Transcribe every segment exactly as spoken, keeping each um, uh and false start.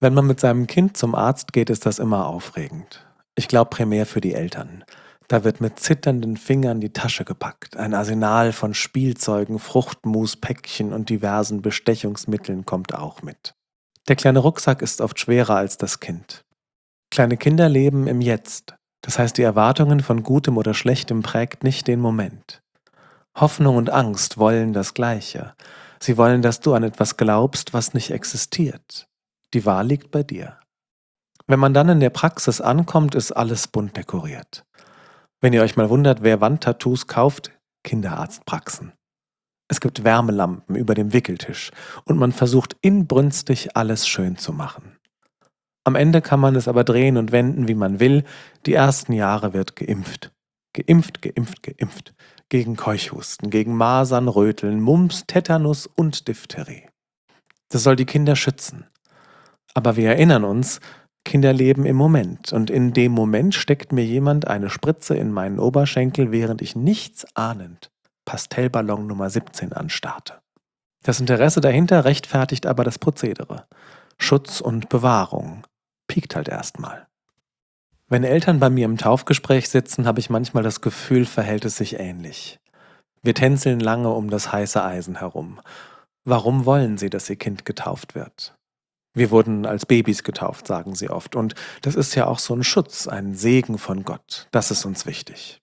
Wenn man mit seinem Kind zum Arzt geht, ist das immer aufregend. Ich glaube primär für die Eltern. Da wird mit zitternden Fingern die Tasche gepackt. Ein Arsenal von Spielzeugen, Fruchtmus, Päckchen und diversen Bestechungsmitteln kommt auch mit. Der kleine Rucksack ist oft schwerer als das Kind. Kleine Kinder leben im Jetzt. Das heißt, die Erwartungen von Gutem oder Schlechtem prägt nicht den Moment. Hoffnung und Angst wollen das Gleiche. Sie wollen, dass du an etwas glaubst, was nicht existiert. Die Wahl liegt bei dir. Wenn man dann in der Praxis ankommt, ist alles bunt dekoriert. Wenn ihr euch mal wundert, wer Wandtattoos kauft, Kinderarztpraxen. Es gibt Wärmelampen über dem Wickeltisch und man versucht inbrünstig alles schön zu machen. Am Ende kann man es aber drehen und wenden, wie man will. Die ersten Jahre wird geimpft. Geimpft, geimpft, geimpft. Gegen Keuchhusten, gegen Masern, Röteln, Mumps, Tetanus und Diphtherie. Das soll die Kinder schützen. Aber wir erinnern uns, Kinder leben im Moment und in dem Moment steckt mir jemand eine Spritze in meinen Oberschenkel, während ich nichts ahnend Pastellballon Nummer siebzehn anstarte. Das Interesse dahinter rechtfertigt aber das Prozedere. Schutz und Bewahrung. Piekt halt erstmal. Wenn Eltern bei mir im Taufgespräch sitzen, habe ich manchmal das Gefühl, verhält es sich ähnlich. Wir tänzeln lange um das heiße Eisen herum. Warum wollen sie, dass ihr Kind getauft wird? Wir wurden als Babys getauft, sagen sie oft. Und das ist ja auch so ein Schutz, ein Segen von Gott. Das ist uns wichtig.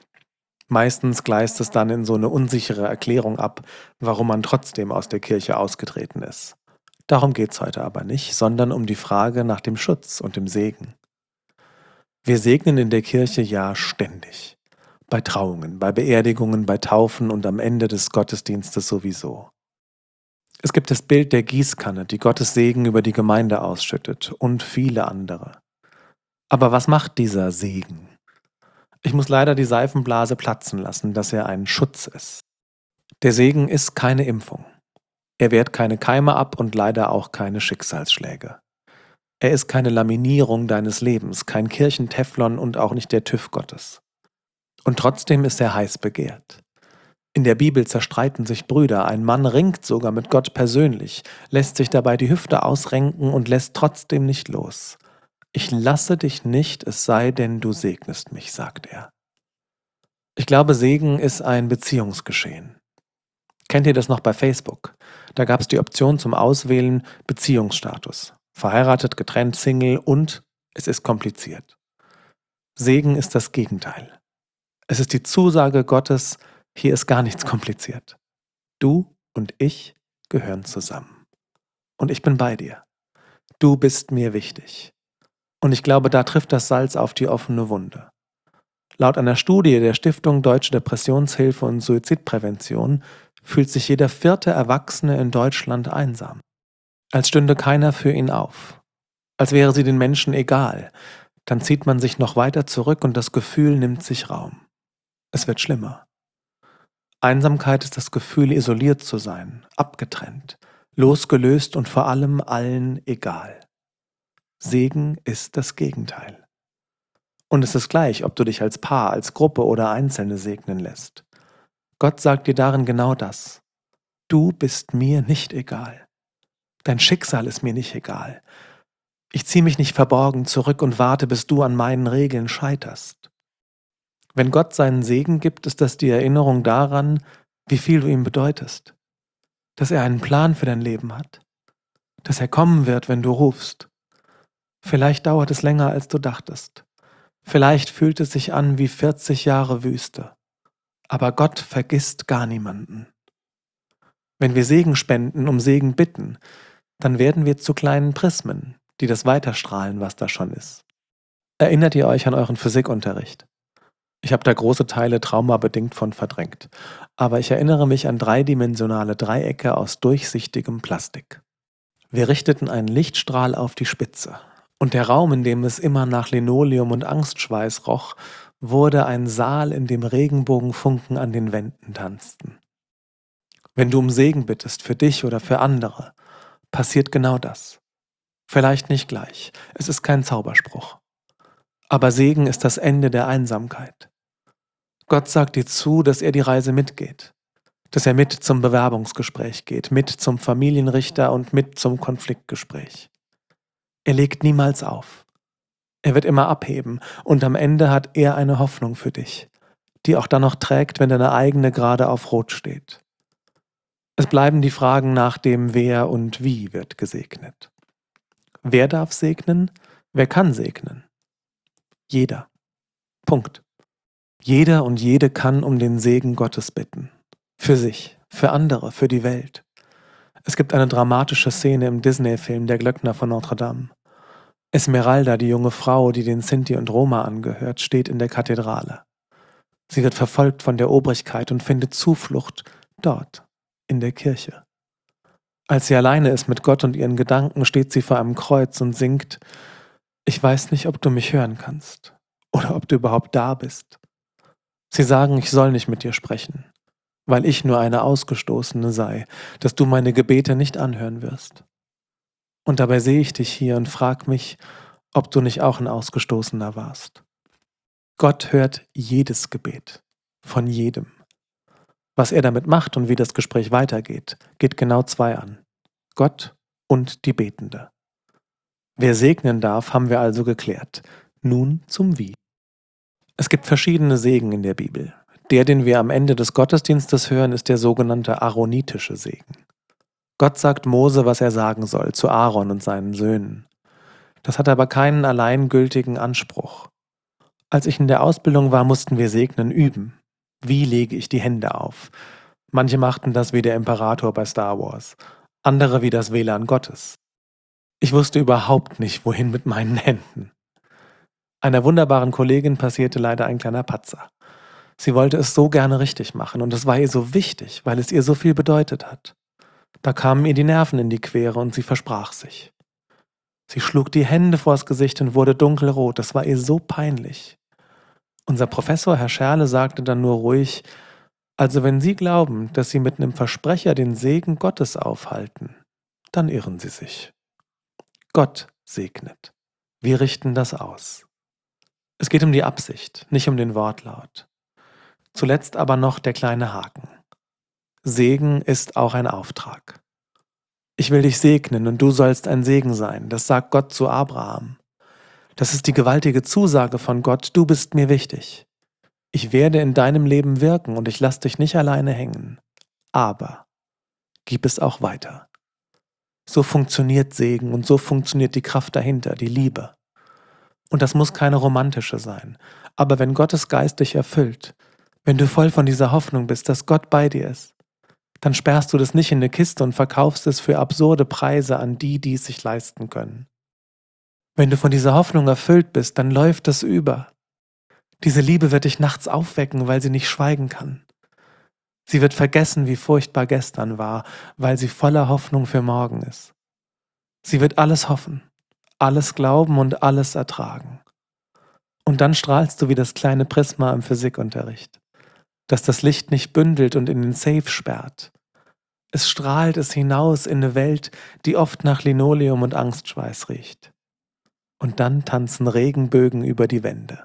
Meistens gleist es dann in so eine unsichere Erklärung ab, warum man trotzdem aus der Kirche ausgetreten ist. Darum geht's heute aber nicht, sondern um die Frage nach dem Schutz und dem Segen. Wir segnen in der Kirche ja ständig. Bei Trauungen, bei Beerdigungen, bei Taufen und am Ende des Gottesdienstes sowieso. Es gibt das Bild der Gießkanne, die Gottes Segen über die Gemeinde ausschüttet und viele andere. Aber was macht dieser Segen? Ich muss leider die Seifenblase platzen lassen, dass er ein Schutz ist. Der Segen ist keine Impfung. Er wehrt keine Keime ab und leider auch keine Schicksalsschläge. Er ist keine Laminierung deines Lebens, kein Kirchenteflon und auch nicht der TÜV Gottes. Und trotzdem ist er heiß begehrt. In der Bibel zerstreiten sich Brüder, ein Mann ringt sogar mit Gott persönlich, lässt sich dabei die Hüfte ausrenken und lässt trotzdem nicht los. Ich lasse dich nicht, es sei denn, du segnest mich, sagt er. Ich glaube, Segen ist ein Beziehungsgeschehen. Kennt ihr das noch bei Facebook? Da gab es die Option zum Auswählen Beziehungsstatus. Verheiratet, getrennt, Single und es ist kompliziert. Segen ist das Gegenteil. Es ist die Zusage Gottes, hier ist gar nichts kompliziert. Du und ich gehören zusammen. Und ich bin bei dir. Du bist mir wichtig. Und ich glaube, da trifft das Salz auf die offene Wunde. Laut einer Studie der Stiftung Deutsche Depressionshilfe und Suizidprävention fühlt sich jeder vierte Erwachsene in Deutschland einsam. Als stünde keiner für ihn auf. Als wäre sie den Menschen egal. Dann zieht man sich noch weiter zurück und das Gefühl nimmt sich Raum. Es wird schlimmer. Einsamkeit ist das Gefühl, isoliert zu sein, abgetrennt, losgelöst und vor allem allen egal. Segen ist das Gegenteil. Und es ist gleich, ob du dich als Paar, als Gruppe oder Einzelne segnen lässt. Gott sagt dir darin genau das. Du bist mir nicht egal. Dein Schicksal ist mir nicht egal. Ich ziehe mich nicht verborgen zurück und warte, bis du an meinen Regeln scheiterst. Wenn Gott seinen Segen gibt, ist das die Erinnerung daran, wie viel du ihm bedeutest. Dass er einen Plan für dein Leben hat. Dass er kommen wird, wenn du rufst. Vielleicht dauert es länger, als du dachtest. Vielleicht fühlt es sich an wie vierzig Jahre Wüste. Aber Gott vergisst gar niemanden. Wenn wir Segen spenden, um Segen bitten, dann werden wir zu kleinen Prismen, die das weiterstrahlen, was da schon ist. Erinnert ihr euch an euren Physikunterricht? Ich habe da große Teile traumabedingt von verdrängt, aber ich erinnere mich an dreidimensionale Dreiecke aus durchsichtigem Plastik. Wir richteten einen Lichtstrahl auf die Spitze und der Raum, in dem es immer nach Linoleum und Angstschweiß roch, wurde ein Saal, in dem Regenbogenfunken an den Wänden tanzten. Wenn du um Segen bittest, für dich oder für andere, passiert genau das. Vielleicht nicht gleich, es ist kein Zauberspruch. Aber Segen ist das Ende der Einsamkeit. Gott sagt dir zu, dass er die Reise mitgeht, dass er mit zum Bewerbungsgespräch geht, mit zum Familienrichter und mit zum Konfliktgespräch. Er legt niemals auf. Er wird immer abheben und am Ende hat er eine Hoffnung für dich, die auch dann noch trägt, wenn deine eigene gerade auf Rot steht. Es bleiben die Fragen nach dem Wer und Wie wird gesegnet. Wer darf segnen? Wer kann segnen? Jeder. Punkt. Jeder und jede kann um den Segen Gottes bitten. Für sich, für andere, für die Welt. Es gibt eine dramatische Szene im Disney-Film Der Glöckner von Notre Dame. Esmeralda, die junge Frau, die den Sinti und Roma angehört, steht in der Kathedrale. Sie wird verfolgt von der Obrigkeit und findet Zuflucht dort, in der Kirche. Als sie alleine ist mit Gott und ihren Gedanken, steht sie vor einem Kreuz und singt: Ich weiß nicht, ob du mich hören kannst oder ob du überhaupt da bist. Sie sagen, ich soll nicht mit dir sprechen, weil ich nur eine Ausgestoßene sei, dass du meine Gebete nicht anhören wirst. Und dabei sehe ich dich hier und frag mich, ob du nicht auch ein Ausgestoßener warst. Gott hört jedes Gebet, von jedem. Was er damit macht und wie das Gespräch weitergeht, geht genau zwei an. Gott und die Betende. Wer segnen darf, haben wir also geklärt. Nun zum Wie. Es gibt verschiedene Segen in der Bibel. Der, den wir am Ende des Gottesdienstes hören, ist der sogenannte aaronitische Segen. Gott sagt Mose, was er sagen soll, zu Aaron und seinen Söhnen. Das hat aber keinen alleingültigen Anspruch. Als ich in der Ausbildung war, mussten wir Segnen üben. Wie lege ich die Hände auf? Manche machten das wie der Imperator bei Star Wars, andere wie das W L A N Gottes. Ich wusste überhaupt nicht, wohin mit meinen Händen. Einer wunderbaren Kollegin passierte leider ein kleiner Patzer. Sie wollte es so gerne richtig machen und es war ihr so wichtig, weil es ihr so viel bedeutet hat. Da kamen ihr die Nerven in die Quere und sie versprach sich. Sie schlug die Hände vors Gesicht und wurde dunkelrot, das war ihr so peinlich. Unser Professor, Herr Scherle, sagte dann nur ruhig: Also wenn Sie glauben, dass Sie mit einem Versprecher den Segen Gottes aufhalten, dann irren Sie sich. Gott segnet. Wir richten das aus. Es geht um die Absicht, nicht um den Wortlaut. Zuletzt aber noch der kleine Haken. Segen ist auch ein Auftrag. Ich will dich segnen und du sollst ein Segen sein, das sagt Gott zu Abraham. Das ist die gewaltige Zusage von Gott: Du bist mir wichtig. Ich werde in deinem Leben wirken und ich lasse dich nicht alleine hängen. Aber gib es auch weiter. So funktioniert Segen und so funktioniert die Kraft dahinter, die Liebe. Und das muss keine romantische sein. Aber wenn Gottes Geist dich erfüllt, wenn du voll von dieser Hoffnung bist, dass Gott bei dir ist, dann sperrst du das nicht in eine Kiste und verkaufst es für absurde Preise an die, die es sich leisten können. Wenn du von dieser Hoffnung erfüllt bist, dann läuft das über. Diese Liebe wird dich nachts aufwecken, weil sie nicht schweigen kann. Sie wird vergessen, wie furchtbar gestern war, weil sie voller Hoffnung für morgen ist. Sie wird alles hoffen, alles glauben und alles ertragen. Und dann strahlst du wie das kleine Prisma im Physikunterricht, das das Licht nicht bündelt und in den Safe sperrt. Es strahlt es hinaus in eine Welt, die oft nach Linoleum und Angstschweiß riecht. Und dann tanzen Regenbögen über die Wände.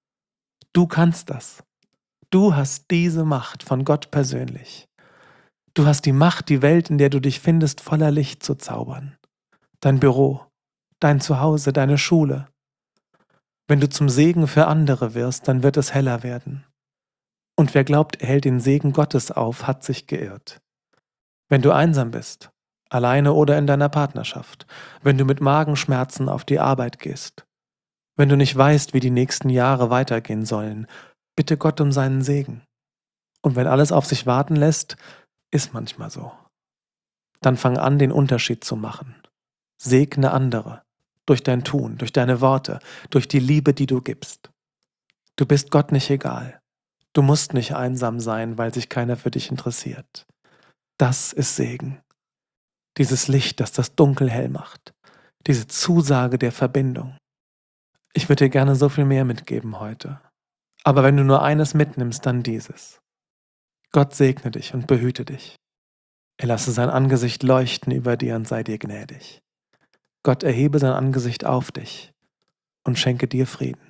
Du kannst das. Du hast diese Macht von Gott persönlich. Du hast die Macht, die Welt, in der du dich findest, voller Licht zu zaubern. Dein Büro, dein Zuhause, deine Schule. Wenn du zum Segen für andere wirst, dann wird es heller werden. Und wer glaubt, er hält den Segen Gottes auf, hat sich geirrt. Wenn du einsam bist, alleine oder in deiner Partnerschaft, wenn du mit Magenschmerzen auf die Arbeit gehst, wenn du nicht weißt, wie die nächsten Jahre weitergehen sollen, bitte Gott um seinen Segen. Und wenn alles auf sich warten lässt, ist manchmal so. Dann fang an, den Unterschied zu machen. Segne andere, durch dein Tun, durch deine Worte, durch die Liebe, die du gibst. Du bist Gott nicht egal. Du musst nicht einsam sein, weil sich keiner für dich interessiert. Das ist Segen. Dieses Licht, das das Dunkel hell macht. Diese Zusage der Verbindung. Ich würde dir gerne so viel mehr mitgeben heute. Aber wenn du nur eines mitnimmst, dann dieses. Gott segne dich und behüte dich. Er lasse sein Angesicht leuchten über dir und sei dir gnädig. Gott erhebe sein Angesicht auf dich und schenke dir Frieden.